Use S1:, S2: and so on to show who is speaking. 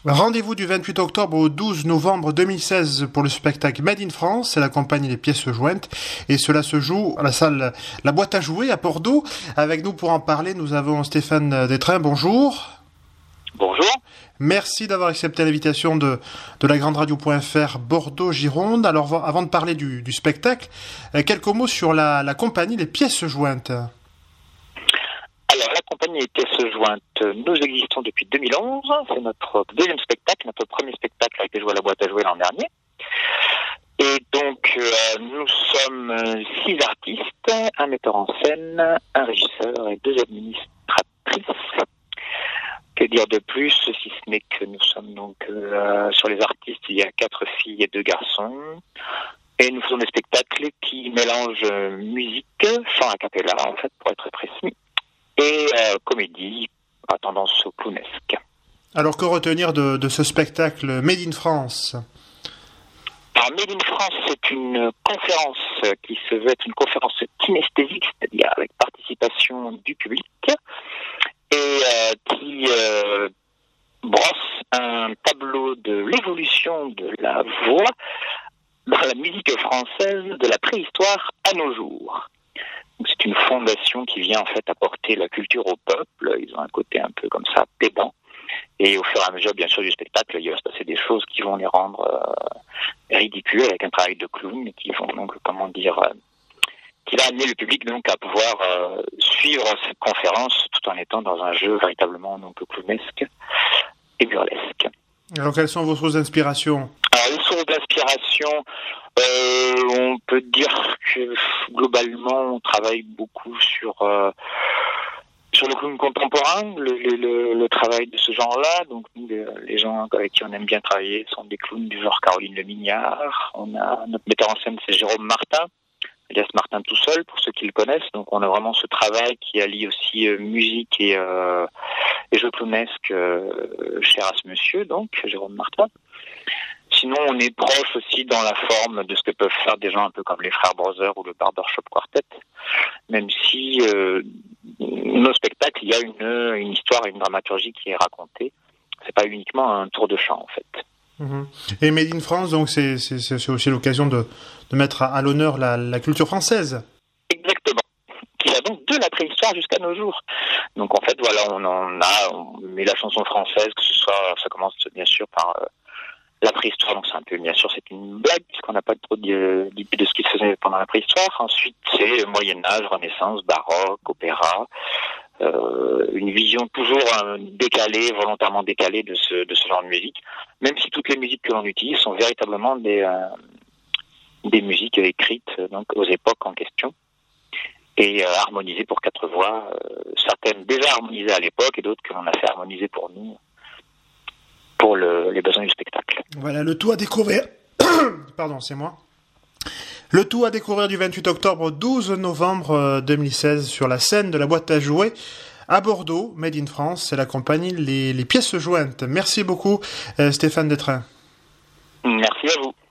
S1: Rendez-vous du 28 octobre au 12 novembre 2016 pour le spectacle Made in France, c'est la compagnie Les Pièces Jointes et cela se joue à la salle La Boîte à Jouer à Bordeaux. Avec nous pour en parler, nous avons Stéphane Détrain, bonjour.
S2: Bonjour.
S1: Merci d'avoir accepté l'invitation de la Grande Radio.fr Bordeaux-Gironde. Alors avant de parler du spectacle, quelques mots sur la compagnie Les Pièces Jointes.
S2: Alors, la compagnie Les Pièces Jointes, nous existons depuis 2011. C'est notre deuxième spectacle, notre premier spectacle a été joué à la Boîte à Jouer l'an dernier. Et donc, nous sommes 6 artistes, un metteur en scène, un régisseur et 2 administratrices. Que dire de plus, si ce n'est que nous sommes donc sur les artistes, il y a 4 filles et 2 garçons. Et nous faisons des spectacles qui mélangent musique, chant a cappella en fait, pour être précis, et comédie à tendance clownesque.
S1: Alors que retenir de ce spectacle Made in France ?
S2: Alors, Made in France, c'est une conférence qui se veut être une conférence kinesthésique, c'est-à-dire avec participation du public, et qui brosse un tableau de l'évolution de la voix dans la musique française de la préhistoire à nos jours. Donc, c'est une fondation qui vient en fait apporter la culture au peuple. Ils ont un côté un peu comme ça pédant. Et au fur et à mesure, bien sûr, du spectacle, il va se passer des choses qui vont les rendre ridicules avec un travail de clown et qui vont donc, qui va amener le public donc à pouvoir suivre cette conférence tout en étant dans un jeu véritablement donc clownesque et burlesque.
S1: Alors quelles sont vos sources d'inspiration ?
S2: Alors les sources d'inspiration, on peut dire que globalement on travaille beaucoup sur le clown contemporain, le travail de ce genre-là. Donc nous, les gens avec qui on aime bien travailler sont des clowns du genre Caroline Lemignard. On a notre metteur en scène, c'est Jérôme Martin, alias Martin tout seul, pour ceux qui le connaissent. Donc on a vraiment ce travail qui allie aussi musique et jeu clownesque cher à ce monsieur, donc Jérôme Martin. Sinon, on est proche aussi dans la forme de ce que peuvent faire des gens un peu comme les Frères Brothers ou le Barbershop Quartet, même si nos spectacles, il y a une histoire et une dramaturgie qui est racontée. C'est pas uniquement un tour de chant, en fait.
S1: Et Made in France, donc c'est aussi l'occasion de mettre à l'honneur la culture française.
S2: Exactement. Qui va donc de la préhistoire jusqu'à nos jours. Donc en fait, voilà, on met la chanson française, que ce soit, ça commence bien sûr par la préhistoire, donc c'est un peu, bien sûr, c'est une blague, puisqu'on n'a pas trop d'idée de ce qui se faisait pendant la préhistoire. Ensuite, c'est Moyen-Âge, Renaissance, baroque, opéra, une vision toujours décalée, volontairement décalée de ce genre de musique, même si toutes les musiques que l'on utilise sont véritablement des musiques écrites donc aux époques en question et harmonisées pour 4 voix, certaines déjà harmonisées à l'époque et d'autres que l'on a fait harmoniser pour nous pour les besoins du spectacle.
S1: Voilà, le tout à découvrir. Pardon, c'est moi. Le tout à découvrir du 28 octobre au 12 novembre 2016 sur la scène de la Boîte à Jouer à Bordeaux, Made in France, c'est la compagnie Les Pièces Jointes. Merci beaucoup Stéphane Détrain.
S2: Merci à vous.